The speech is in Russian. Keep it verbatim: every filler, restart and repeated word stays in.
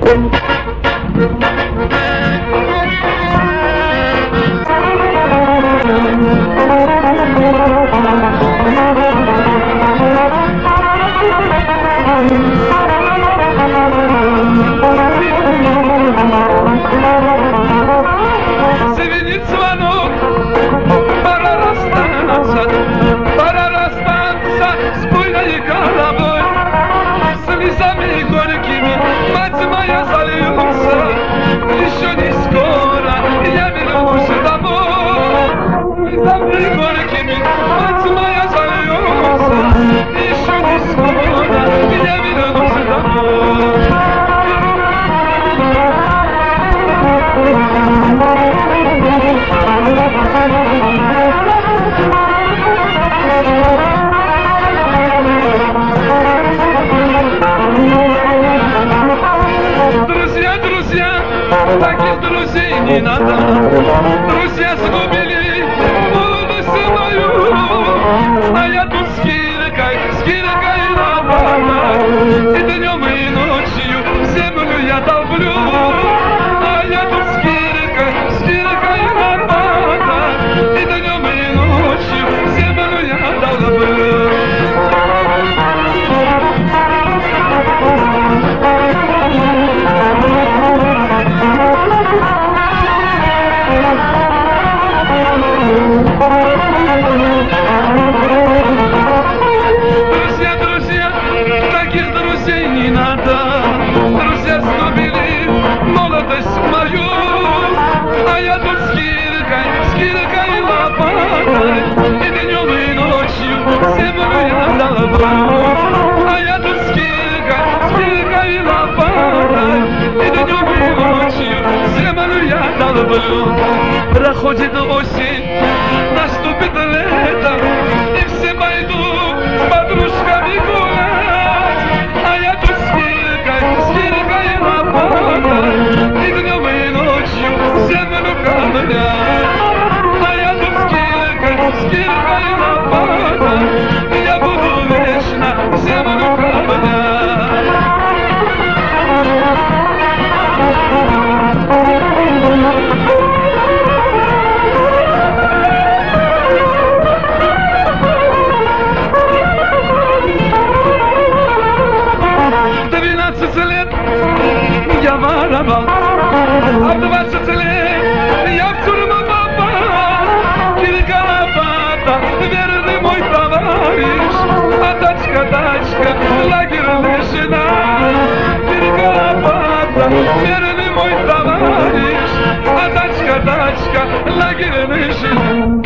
Звенит звонок, пора расстаться, пора расстаться с буйной головой. Слезами горькими мать моя зальется, еще не скоро я вернусь домой. Слезами горькими мать моя зальется, еще не скоро я вернусь домой. Друзья, друзья, таких друзей не надо. Друзья сгубили молодость мою, а я тут с киркой, с киркой лопатой, и днем и ночью землю я долблю. А я тут с киркой, с киркой лопатой, и днем и ночью землю я долблю. Друзья, друзья, таких друзей не надо. Друзья сгубили молодость мою, а я тут с киркой, с киркой лопатой, и днем и ночью землю я долблю. А я тут с киркой, с киркой лопатой, и днем и ночью землю я долблю. Проходит осень, наступит лето, и все пойдут с подружками гулять. А я тут с киркой, с киркой лопатой, и днем и ночью землю ковырять. А я тут с киркой, с киркой лопатой, я буду вечно землю ковырять. Двенадцать лет я воровал, а в двадцать лет я в тюрьму попал. Кирка лопата, верный мой товарищ, а тачка, тачка, лагерная жена. Кирка лопата, верный мой товарищ, а тачка, тачка, лагерная жена.